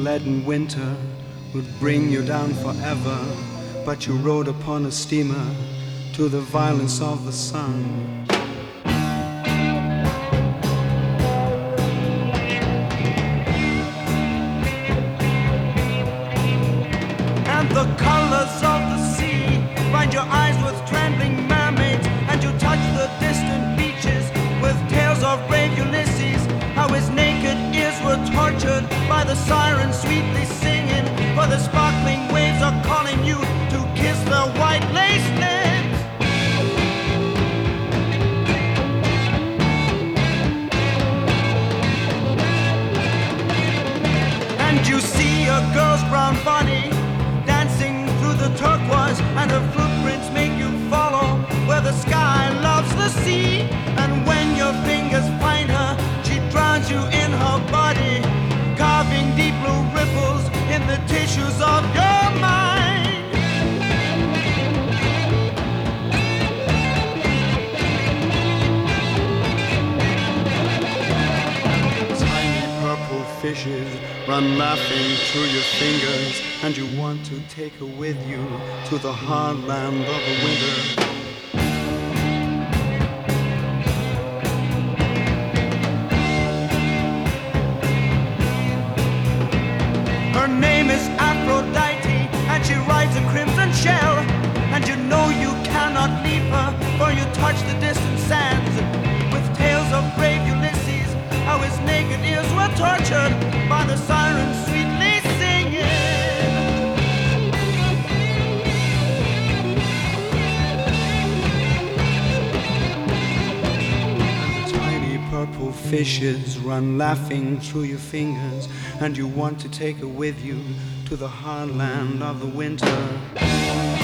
leaden winter would bring you down forever, but you rode upon a steamer to the violence of the sun. And the colors of the sea bind your eyes with trembling mermaids, and you touch the distant beaches with tales of brave Ulysses, how his naked ears were tortured by the sirens sweetly singing, for the sparkling waves are calling you to kiss their white lace lips. And you see a girl's brown body dancing through the turquoise, and her footprints make you follow where the sky loves the sea. And when your fingers find her, she drowns you in her body, carving deep blue ripples in the tissues of your mind. Tiny purple fishes run laughing through your fingers, and you want to take her with you to the hard land of the winter. Her name is Aphrodite, and she rides a crimson shell, and you know you cannot leave her, for you touch the distant sands with tales of brave Ulysses, how his naked ears were tortured by the sirens sweetly singing. Tiny purple fishes run laughing through your fingers, and you want to take her with you to the hard land of the winter.